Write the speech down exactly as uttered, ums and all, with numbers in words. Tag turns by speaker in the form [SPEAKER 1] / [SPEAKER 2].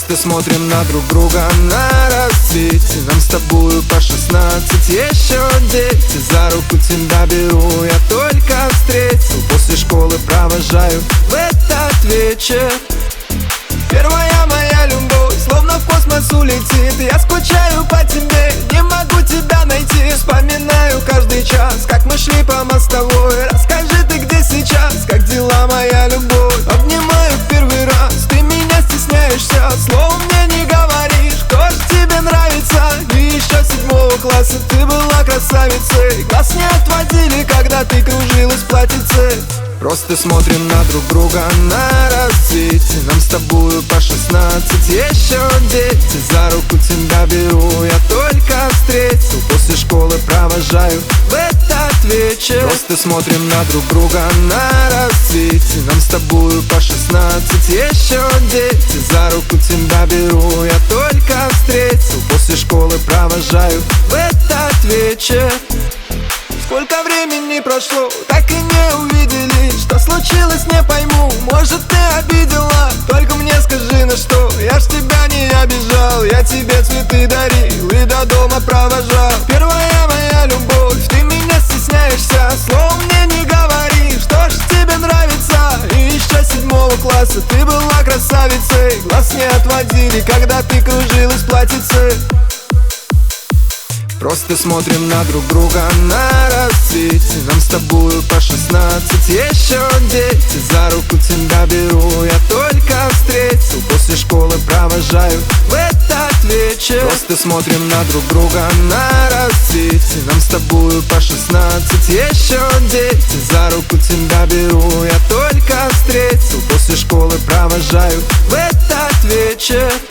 [SPEAKER 1] Просто смотрим на друг друга на рассвете. Нам с тобою по шестнадцать, еще дети. За руку тебя беру, я только встретил. После школы провожаю в этот вечер. Первая моя любовь, словно в космос улетит. Я скучаю по тебе, не могу тебя найти. Вспоминаю каждый час, как мы шли по мостовой. Расскажи, ты где сейчас, как дела, моя любовь? Обнимаю в первый раз, ты меня стесняешься. Словом мне не говоришь, кто ж тебе нравится. И еще с седьмого класса ты была красавицей. Глаз не отводили, когда ты кружилась в платьице. Просто смотрим на друг друга на рассвете. Нам с тобою по шестнадцать, еще дети. За руку тебя беру, я только встретил. После школы провожаю в этот вечер. Просто смотрим на друг друга на рассвете. Нам с тобою по шестнадцать, еще дети. За руку тебя беру, я только встретил. После школы провожаю в этот вечер. Сколько времени прошло, так и не увидели. Что случилось, не пойму, может ты обидела. Только мне скажи, на что, я ж тебя не обижал. Я тебе цветы дарил и до дома провожал. Первая моя любовь, ты меня стесняешься. Словом мне не говори, что ж тебе нравится. И еще с седьмого класса ты была красавицей. Глаз не отводили, когда ты кружилась в платьице. Просто смотрим на друг друга на рассвете. Нам с тобою по шестнадцать, еще дети. За руку тебя беру, я только встретил. После школы провожаю в этот вечер. Просто смотрим на друг друга на рассвете. Нам с тобою по шестнадцать, еще дети. За руку тебя беру, я только встретил. После школы провожаю в этот вечер.